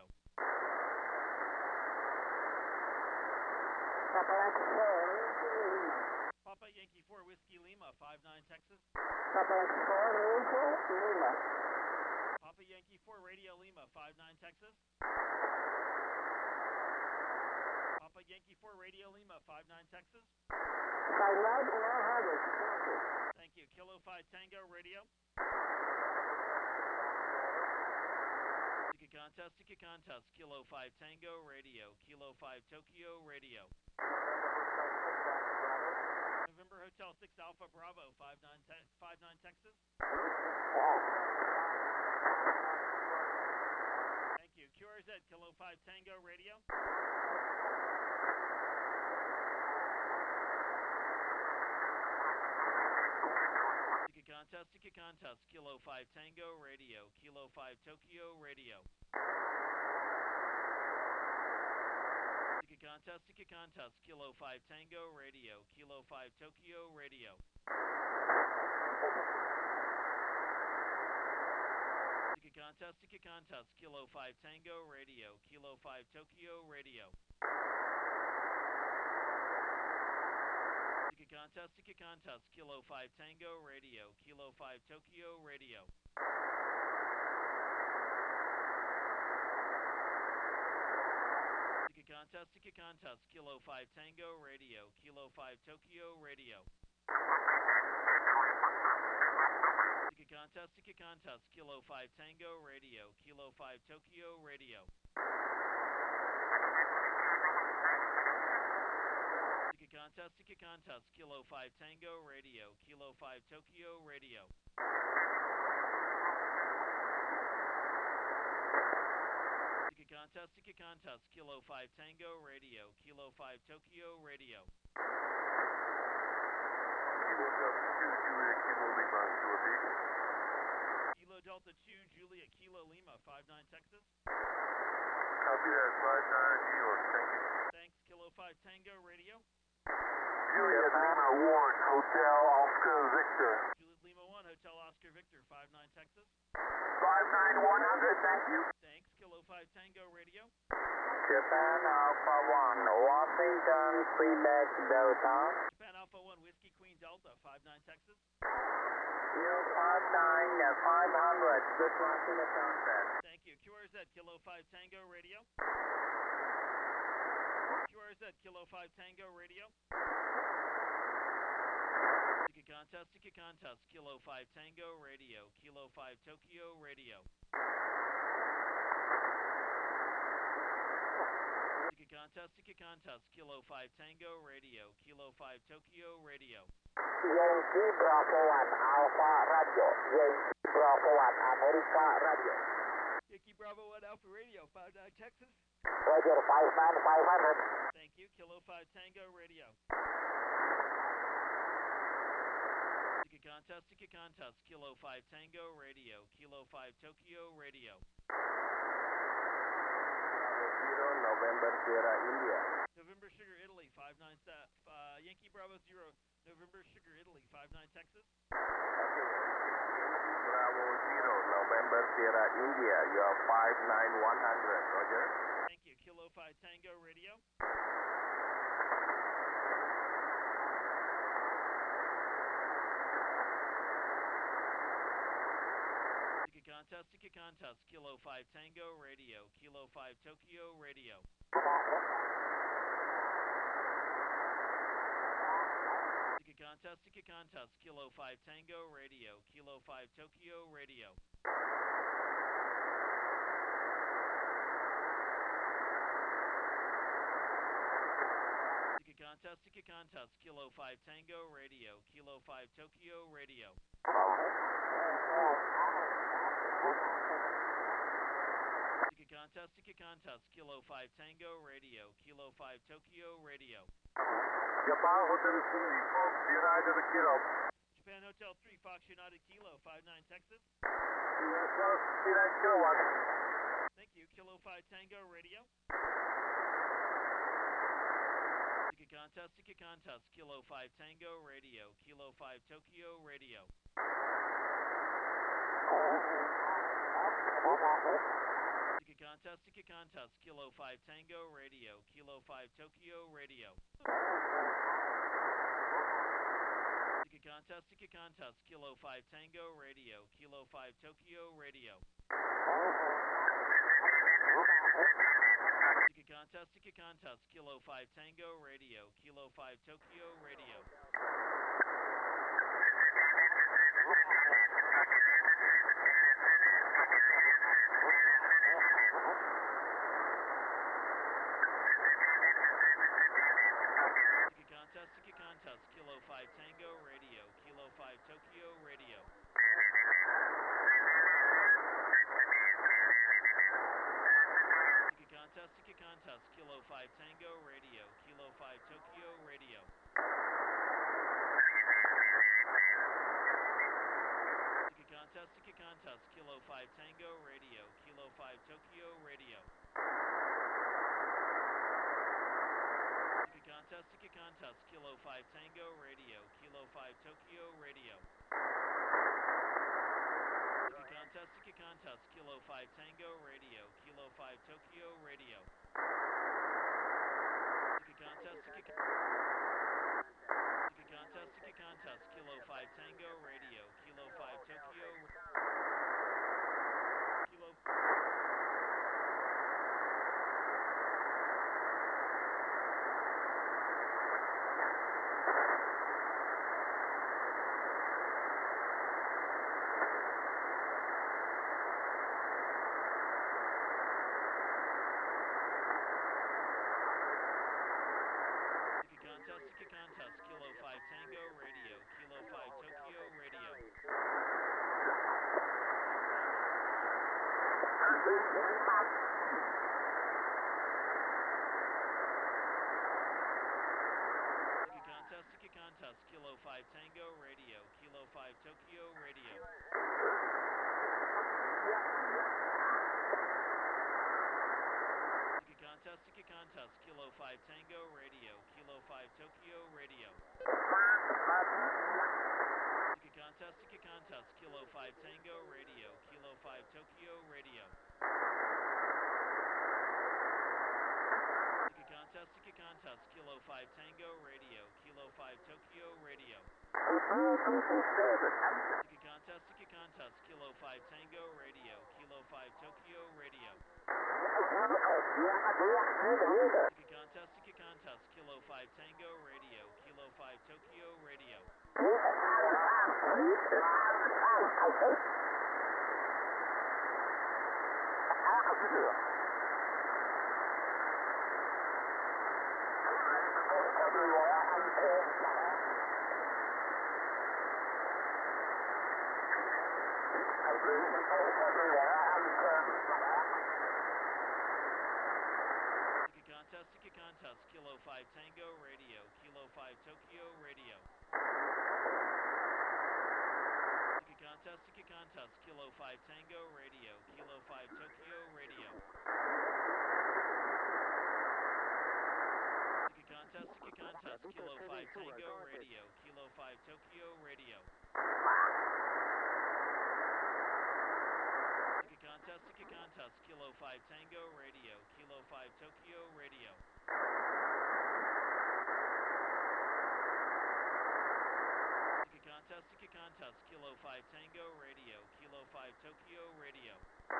Papa Yankee 4 Whiskey Lima, 59 Texas.
Papa Lima.
Papa Yankee 4 Radio Lima, 59 Texas. Papa Yankee 4 Radio Lima, 59 Texas.
59
Thank you. Kilo 5 Tango Radio. Sticky contest, Kilo 5 Tango Radio, Kilo 5 Tokyo Radio. November Hotel 6 Alpha Bravo, 59 Texas. Thank you. QRZ, Kilo 5 Tango Radio. Sticky contest, Kilo 5 Tango Radio, Kilo 5 Tokyo Radio. Sticky contest, Kilo 5 Tango Radio, Kilo 5 Tokyo Radio. Sticky contest, Kilo 5 Tango Radio, Kilo 5 Tokyo Radio. Sticky contest, Kilo 5 Tango Radio, Kilo 5 Tokyo Radio. Sticky contest, Kilo 5 Tango Radio, Kilo 5 Tokyo Radio. Sticky contest, Kilo 5 Tango Radio, Kilo 5 Tokyo Radio. Sticky contest, Kilo 5 Tango Radio, Kilo 5 Tokyo Radio. Sticky contest, Kilo 5 Tango Radio, Kilo 5 Tokyo Radio. Kilo Delta 2 Juliet Kilo Lima, 59 Texas.
Copy that, 59 New York, thank you.
Thanks, Kilo 5 Tango Radio.
Juliet Lima 1, Hotel Oscar Victor.
Juliet Lima 1, Hotel Oscar Victor, 59 Texas.
59100, thank you.
Thanks, Kilo 5 Tango Radio.
Japan Alpha 1, Washington, Quebec Delta.
Japan Alpha 1, Whiskey Queen Delta, 59 Texas.
U59 500, good luck in the contest.
Thank you. QRZ, Kilo 5 Tango Radio. QRZ, Kilo 5 Tango Radio. Sticky contest, Kilo 5 Tango Radio, Kilo 5 Tokyo Radio. Sticky contest, Kilo 5 Tango Radio, Kilo 5 Tokyo Radio.
Yankee Bravo 1 Alpha Radio, Yankee Bravo 1 America Radio.
Yankee Bravo 1 Alpha Radio, 59 Texas.
Roger, 59500.
Thank you, Kilo 5 Tango Radio. Sticky contest, Kilo 5 Tango Radio, Kilo 5 Tokyo Radio.
November Sierra India.
November Sugar Italy, 59 Yankee Bravo 0, November Sugar Italy, 59 Texas.
Bravo 0, November Sierra India, you are 59100, Roger.
Thank you, Kilo 5 Tango Radio. Tiki Contest, Kilo 5 Tango Radio, Kilo 5 Tokyo Radio. Tiki Contest, Kilo 5 Tango Radio, Kilo 5 Tokyo Radio. Tiki Contest, Kilo 5 Tango Radio, Kilo 5 Tokyo Radio. Tiki Contest, Kilo 5 Tango Radio, Kilo 5 Tokyo Radio.
Japan Hotel 3, Fox United Kilo.
Japan Hotel 3, Fox United Kilo, 59 Texas.
Kilo 1.
Thank you, Kilo 5 Tango Radio. Tiki Contest, Kilo 5 Tango Radio, Kilo 5 Tokyo Radio. Tiki Contest, Kilo 5 Tango Radio, Kilo 5 Tokyo Radio. Tiki Contest, Kilo 5 Tango Radio, Kilo 5 Tokyo Radio. Tiki Contest, Kilo 5 Tango Radio, Kilo 5 Tokyo Radio. Tiki Contest, Kilo 5 Tango Radio, Kilo 5 Tokyo Radio. Tiki Contest, Kilo 5 Tango Radio, Kilo 5 Tokyo Radio. Tiki Contest, Kilo 5 Tango Radio, Kilo 5 Tokyo Radio. Tiki Contest, Kilo 5 Tango Radio, Kilo 5 Tokyo Radio. Tiki Contest, Kilo 5 Tango Radio, Kilo 5 Tokyo Radio. Tiki Contest, Kilo 5 Tango Radio, Kilo 5 Tokyo Kilo. Tiki Contest, Kilo 5 Tango Radio, Kilo 5 Tokyo Radio. Tiki Contest, Kilo 5 Tango Radio, Kilo 5 Tokyo Radio. Tiki Contest, Kilo 5 Tango Radio, Kilo 5 Tokyo Radio. Tiki Contest, Kilo 5 Tango Radio, Kilo 5 Tokyo Radio. Tiki Contest, Kilo 5 Tango Radio, Kilo 5 Tokyo Radio. Tiki Contest, Kilo 5 Tango Radio, Kilo 5 Tokyo Radio. Tiki Contest, Kilo 5 Tango Radio, Kilo 5 Tokyo Radio. Tiki Contest, Kilo 5 Tango Radio, Kilo 5 Tokyo Radio. Tiki Contest, Kilo 5 Tango Radio, Kilo 5 Tokyo Radio. Tiki Contest, Kilo 5 Tango Radio, Kilo 5 Tokyo Radio. Tiki Contest, Kilo 5 Tango Radio, Kilo 5 Tokyo Radio. Tiki Contest, Kilo 5 Tango Radio, Kilo Kilo 5 Tokyo Radio.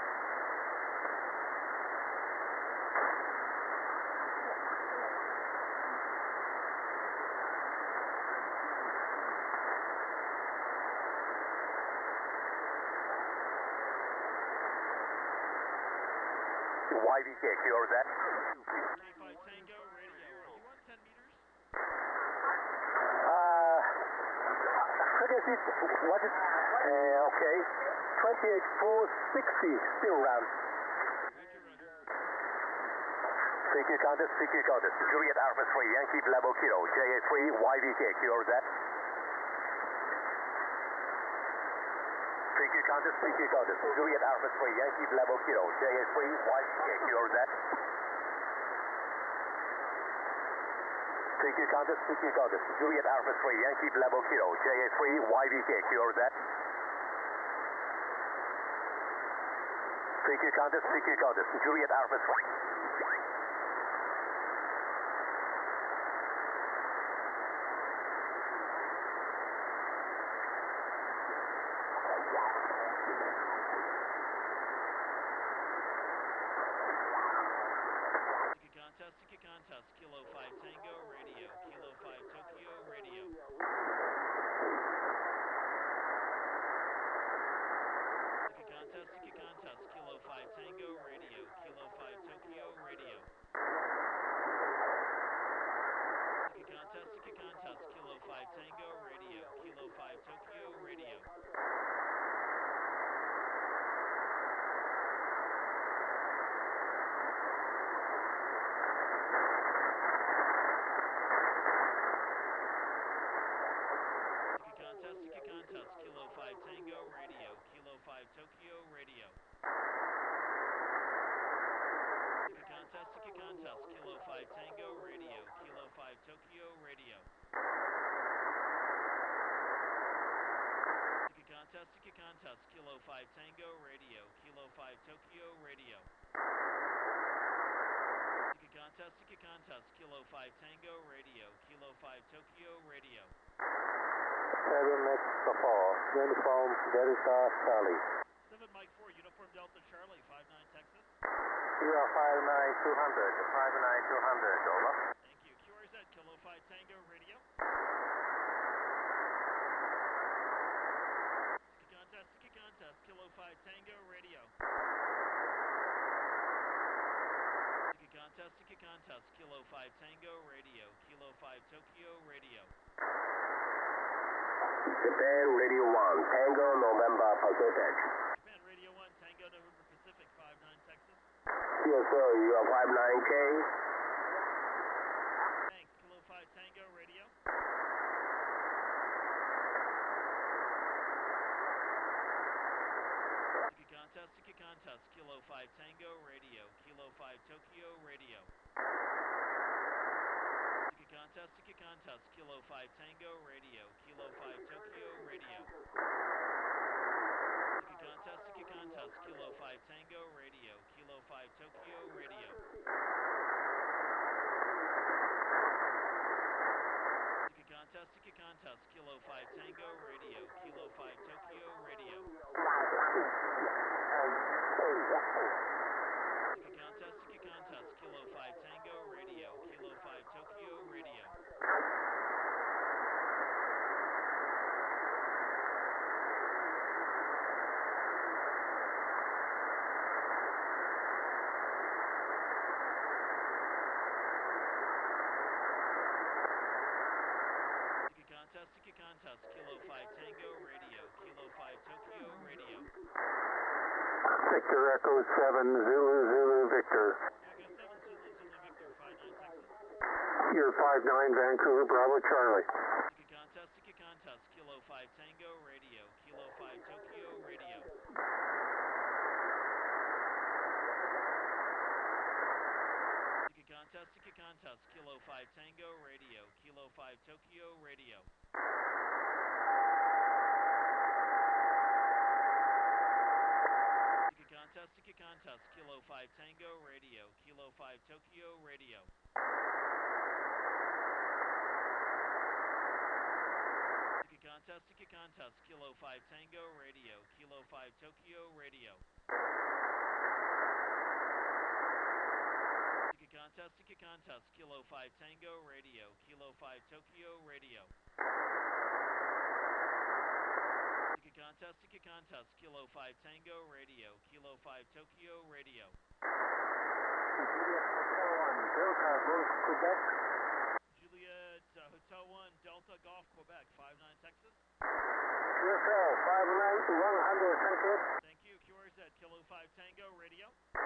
YVK, clear that.
K5 Tango Radio. Are you on 10 meters?
I guess it's, what is, okay, 28460, still round.
Roger, roger.
CQ contest, Juliet Alpha 3, Yankee Bravo Kilo, JA3, YVK, clear that. CQ contest, Juliet Alpha 3, Yankee Bravo Kilo, JA3, YVK, clear that. CQ contest, Juliet Alpha 3, Yankee Bravo Kilo, JA3, YVK, clear that. CQ contest, Juliet Alpha 3.
Ticket contest, Kilo 5 Tango Radio, Kilo 5 Tokyo Radio. Ticket contest, Kilo 5 Tango Radio, Kilo 5 Tokyo Radio. Ticket contest, Kilo 5 Tango Radio, Kilo 5 Tokyo Radio. Ticket contest, Kilo 5 Tango Radio, Kilo 5 Tokyo Radio. Ticket contest, Kilo 5 Tango Radio, Kilo 5 Tokyo Radio. Ticket contest, Kilo 5 Tango Radio, Kilo 5 Tokyo Radio. Ticket contest, Kilo 5 Tango Radio, Kilo 5 Tokyo Radio.
7 Mexico 4, Uniform Delta Charlie.
7 Mike 4, Uniform Delta Charlie, 59 Texas.
You are 59200, over.
Thank you. QRZ, Kilo 5 Tango Radio. Ticket contest, Kilo 5 Tango Radio. Ticket contest, Kilo 5 Tango Radio, Kilo 5 Tokyo Radio.
Japan Radio 1, Tango November Pacific.
Japan Radio 1, Tango November Pacific, 59 Texas.
Yes, sir, you are 59K.
Thanks, Kilo 5 Tango Radio. Ticket contest, Kilo 5 Tango Radio, Kilo 5 Tokyo Radio. Ticket contest, Kilo 5 Tango Radio, Kilo 5 Tokyo Radio. Ticket contest, Kilo 5 Tango Radio, Kilo 5 Tokyo Radio. Ticket contest, Kilo 5 Tango Radio, Kilo 5 Tokyo Radio. Ticket contest, Kilo 5 Tango Radio, Kilo 5 Tokyo Radio. Ticket contest, Kilo 5 Tango Radio, Kilo 5 Tokyo Radio.
Victor Echo 7, Zulu Victor.
Echo 7, Zulu Victor, 59 Texas.
You're 59 Vancouver Bravo Charlie.
Ticket contest, Kilo 5 Tango Radio, Kilo 5 Tokyo Radio. Ticket contest, Kilo 5 Tango Radio, Kilo 5 Tokyo Radio. Ticket contest, Kilo 5 Tango Radio, Kilo 5 Tokyo Radio. Ticket Contest, Kilo 5 Tango Radio, Kilo 5 Tokyo Radio. Ticket Contest, Kilo 5 Tango Radio, Kilo 5 Tokyo Radio. Ticket Contest, Kilo 5 Tango Radio, Kilo 5 Tokyo Radio. Juliet Hotel 1, Delta Golf, Quebec, 59 Texas.
QSL 59 128.
Thank you. QRZ, Kilo 5 Tango Radio.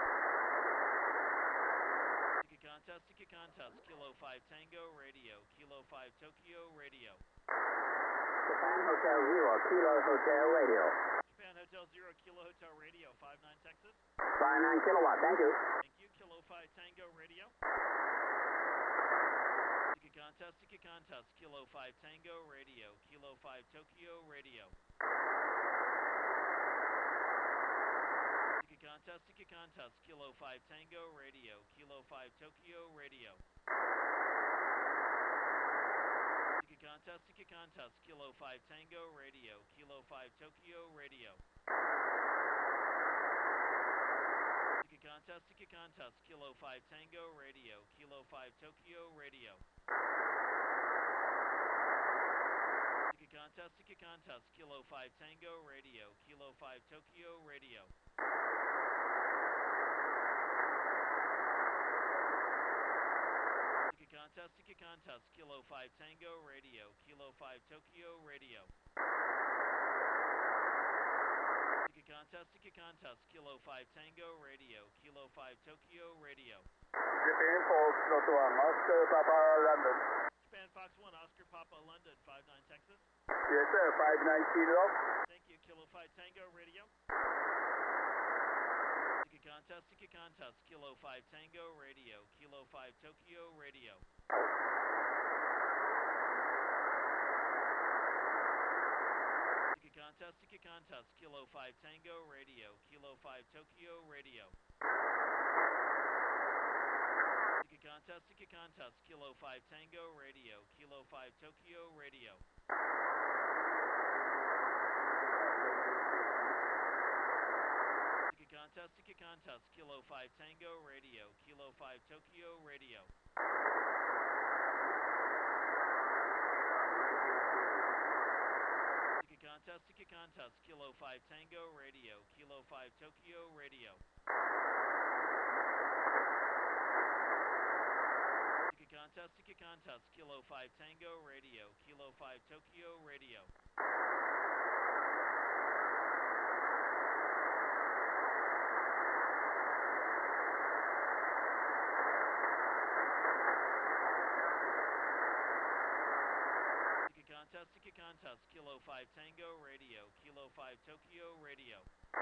Ticket Contest, Kilo 5 Tango Radio, Kilo 5 Tokyo Radio.
Japan Hotel 0, Kilo Hotel Radio.
Japan Hotel 0, Kilo Hotel Radio, 59 Texas.
59 kilowatt, thank you.
Thank you. Kilo 5 Tango Radio. Ticket Contest, Kilo 5 Tango Radio, Kilo 5 Tokyo Radio. Ticket Contest, Kilo 5 Tango Radio, Kilo 5 Tokyo Radio. Ticket Contest, Kilo 5 Tango Radio, Kilo 5 Tokyo Radio. Ticket Contest, Kilo 5 Tango Radio, Kilo 5 Tokyo Radio. Ticket Contest, Kilo 5 Tango Radio, Kilo 5 Tokyo Radio. Ticket Contest, Kilo 5 Tango Radio, Kilo 5 Tokyo Radio. Ticket Contest, Kilo 5 Tango Radio, Kilo 5 Tokyo Radio.
Japan Fox 1, Oscar Papa London.
Japan Fox 1, Oscar Papa London, 59 Texas.
Yes sir, 59 Kilo.
Thank you. Kilo 5 Tango Radio. Ticket Contest, Kilo 5 Tango Radio, Kilo 5 Tokyo Radio. Ticket Contest, Kilo 5 Tango Radio, Kilo 5 Tokyo Radio. Ticket Contest, Kilo 5 Tango Radio, Kilo 5 Tokyo Radio. Ticket Contest, Kilo 5 Tango Radio, Kilo 5 Tokyo Radio. Ticket Contest, Kilo 5 Tango Radio, Kilo 5 Tokyo Radio. Ticket Contest, Kilo 5 Tango Radio, Kilo 5 Tokyo Radio. Ticket Contest, Kilo 5 Tango Radio, Kilo 5 Tokyo Radio.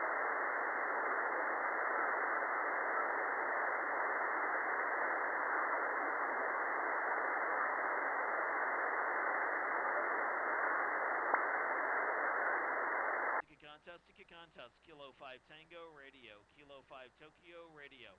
Ticket Contest, Kilo 5 Tango Radio, Kilo 5 Tokyo Radio.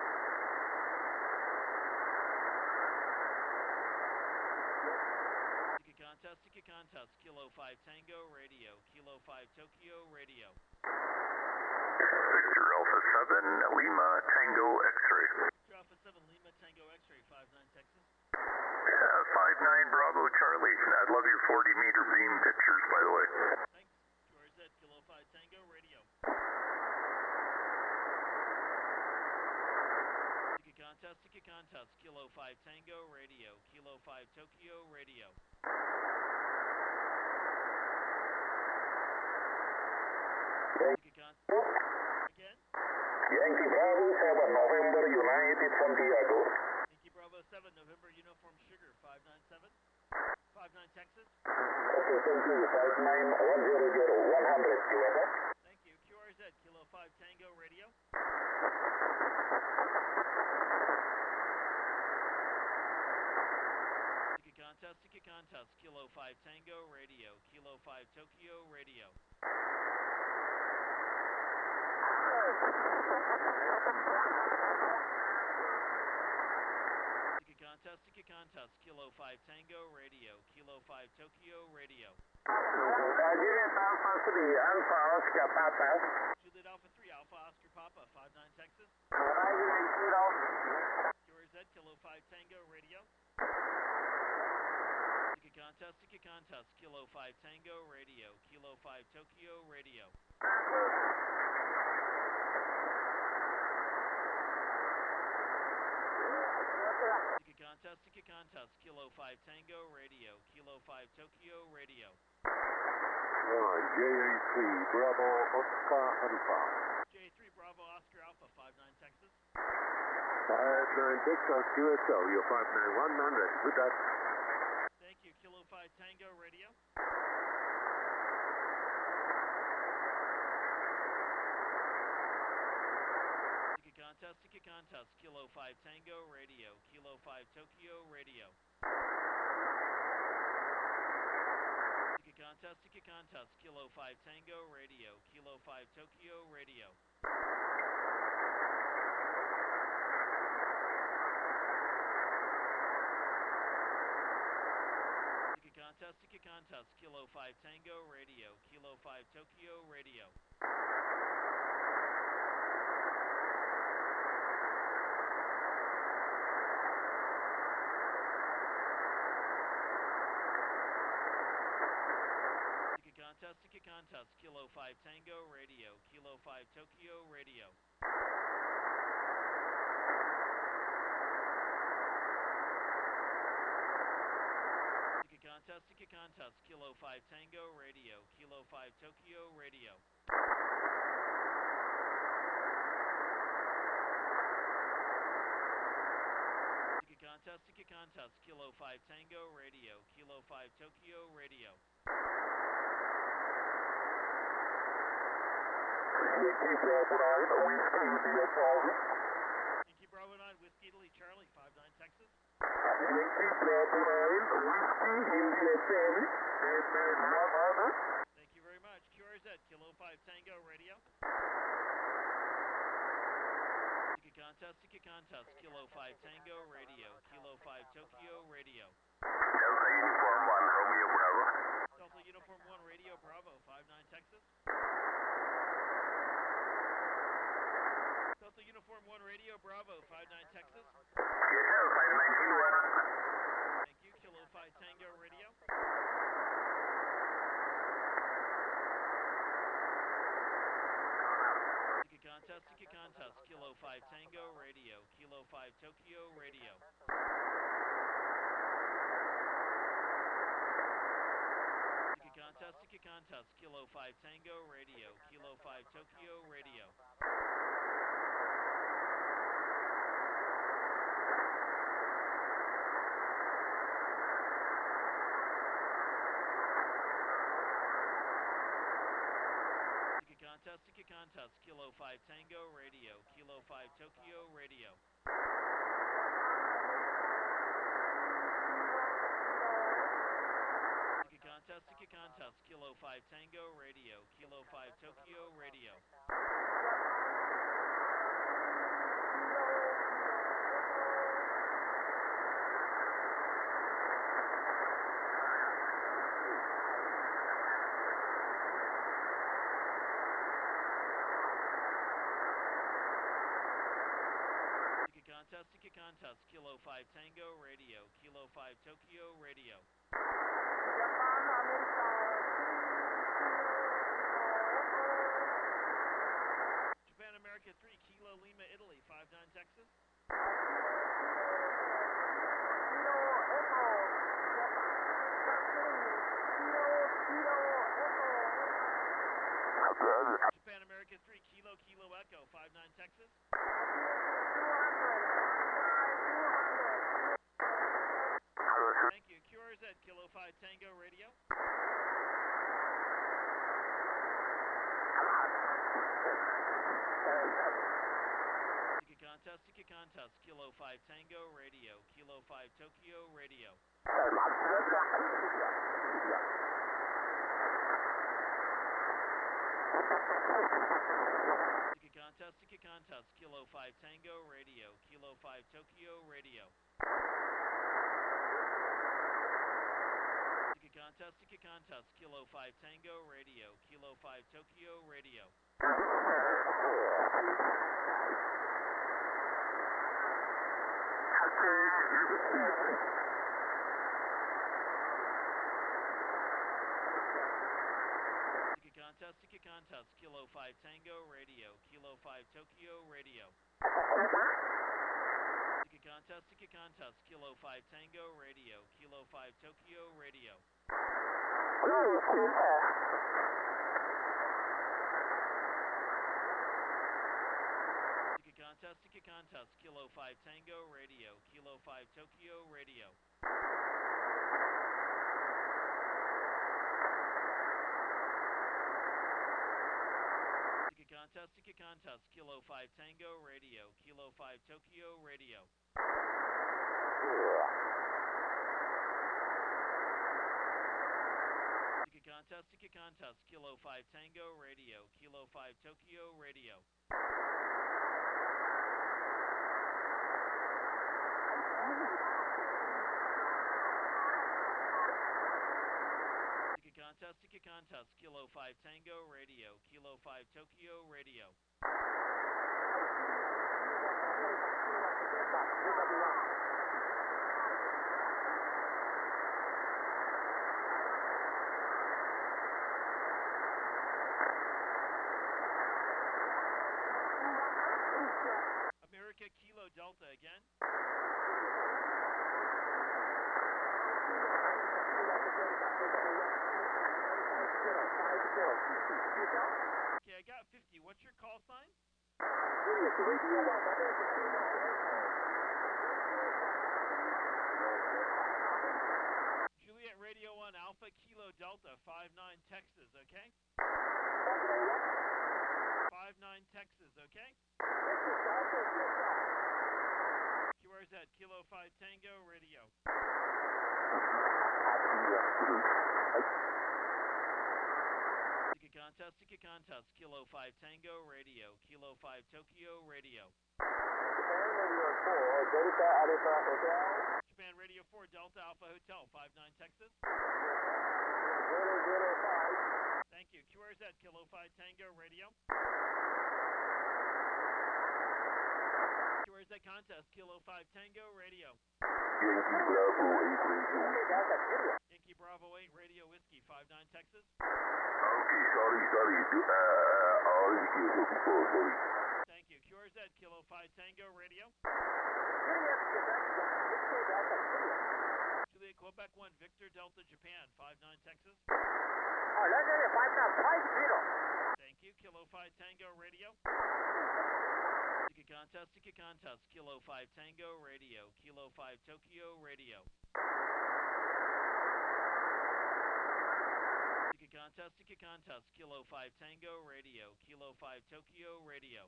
Ticket Contest, Kilo 5 Tango Radio, Kilo 5 Tokyo Radio.
Victor Alpha 7, Lima Tango X-ray.
Victor Alpha 7, Lima Tango X-ray, 59 Texas.
59 Bravo Charlie. I'd love your 40-meter beam pictures, by the way.
Thanks. QRZ, Kilo 5 Tango Radio. Ticket Contest, Kilo 5 Tango Radio, Kilo 5 Tokyo Radio. Again?
Yankee Bravo 7, November United Santiago.
Yankee Bravo 7, November Uniform Sugar, 597. 59 Texas.
Okay, thank you. 59100, 100 kilometers.
Thank you. QRZ, Kilo 5 Tango Radio. Ticket Contest, Kilo 5 Tango Radio, Kilo 5 Tokyo Radio. Ticket Contest, Kilo 5 Tango Radio, Kilo 5 Tokyo Radio.
Juliet Alpha 3, Alpha Oscar Papa.
Juliet Alpha 3, Alpha Oscar Papa, 59 Texas.
Roger, Kilo.
QRZ, Kilo 5 Tango Radio. Ticket Contest, Kilo 5 Tango Radio, Kilo 5 Tokyo Radio. Ticket Contest, Kilo 5 Tango Radio, Kilo 5 Tokyo Radio.
JA3 Bravo Oscar Alpha.
J3 Bravo Oscar Alpha, 59 Texas.
59 Texas QSO, you're 59100. Good luck.
Thank you, Kilo 5 Tango Radio. Ticket Contest, Kilo 5 Tango Radio, Kilo 5 Tokyo Radio. Ticket Contest, Kilo 5 Tango Radio, Kilo 5 Tokyo Radio. Ticket Contest, Kilo 5 Tango Radio, Kilo 5 Tokyo Radio. Ticket Contest, Kilo 5 Tango Radio, Kilo 5 Tokyo Radio. Ticket Contest, Kilo 5 Tango Radio, Kilo 5 Tokyo Radio. Ticket Contest, Kilo 5 Tango Radio, Kilo 5 Tokyo Radio.
Yankee Bravo 9, Whiskey Italy Charlie, 59 Texas.
Yankee Bravo 9, Whiskey India Charlie, 59
Thank you very much. QRZ, Kilo 5 Tango Radio. Ticket Contest, Kilo 5 Tango Radio, Kilo 5 Tokyo Radio.
Delta Uniform 1, Romeo Bravo.
Delta Uniform 1 Radio Bravo, 59 Texas. Delta Uniform 1 Radio Bravo, 59 Texas.
Yes, sir, 519
Thank you, Kilo 5 Tango Radio. Ticket Contest, Kilo 5 Tango Radio, Kilo 5 Tokyo Radio. Ticket Contest, Kilo 5 Tango Radio, Kilo 5 Tokyo Radio. Ticket Contest, Kilo 5 Tango Radio, Kilo 5 Tokyo Radio. Ticket Contest, Kilo 5 Tango Radio, Kilo 5 Tokyo Radio. Ticket Contest, Kilo 5 Tango Radio, Kilo 5 Tokyo Radio. Japan America 3, Kilo Lima Italy, 59 Texas. Japan America 3, Kilo Echo, 59 Texas. Thank you. QRZ, Kilo 5 Tango Radio. Ticket Contest, Kilo 5 Tango Radio, Kilo 5 Tokyo Radio. Ticket Contest, Kilo 5 Tango Radio, Kilo 5 Tokyo Radio. Ticket contest, Kilo 5 Tango Radio, Kilo 5 Tokyo Radio. Ticket contest, Kilo 5 Tango Radio, Kilo 5 Tokyo Radio. Ticket contest, Kilo 5 Tango Radio, Kilo 5 Tokyo Radio. Ticket contest, Kilo 5 Tango Radio, Kilo 5 Tokyo Radio. Ticket contest, Kilo 5 Tango Radio, Kilo 5 Tokyo Radio. Ticket contest, Kilo 5 Tango Radio, Kilo 5 Tokyo Radio. Ticket contest, Kilo 5 Tango Radio, Kilo 5 Tokyo Radio. America Kilo Delta again. Okay, I got 50. What's your call sign? Juliet Radio 1 Alpha Kilo Delta 59 Texas, okay? 59 Texas, okay? QRZ Kilo 5 Tango Radio. Ticket contest, Kilo 5 Tango Radio, Kilo 5 Tokyo Radio. Japan Radio 4 Delta Alpha Hotel 59 Texas. Thank you. QRZ Kilo 5 Tango Radio. QRZ contest, Kilo 5 Tango Radio. Yankee Bravo 8 Radio Whiskey 59 Texas.
Okay, sorry.
Thank you. QRZ Kilo 5 Tango Radio. Juliet Quebec 1 Victor Delta Japan 59 Texas. Thank you. Kilo 5 Tango Radio. Ticket contest, Kilo 5 Tango Radio, Kilo 5 Tokyo Radio. Ticket contest, Kilo 5 Tango Radio, Kilo 5 Tokyo Radio.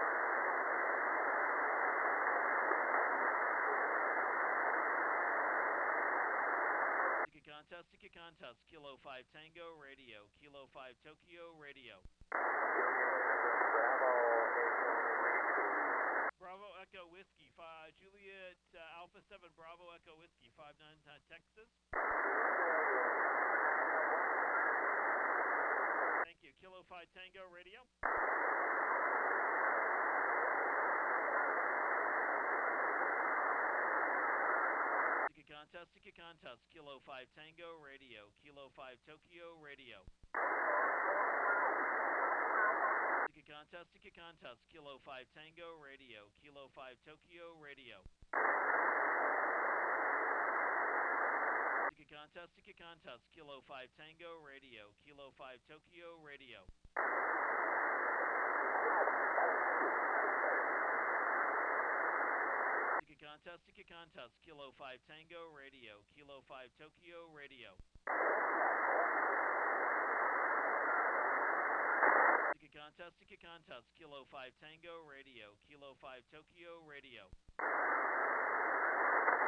Ticket contest, Kilo 5 Tango Radio, Kilo 5 Tokyo Radio. Bravo Echo Whiskey, Juliet Alpha 7 Bravo Echo Whiskey 59 Texas. Thank you. Kilo 5 Tango Radio. Ticket contest, Kilo 5 Tango Radio, Kilo 5 Tokyo Radio. Ticket contest, Kilo 5 Tango Radio, Kilo 5 Tokyo Radio. Ticket contest, Kilo 5 Tango Radio, Kilo 5 Tokyo Radio. Ticket contest, Kilo 5 Tango Radio, Kilo 5 Tokyo Radio. Ticket contest, Kilo 5 Tango Radio, Kilo 5 Tokyo Radio.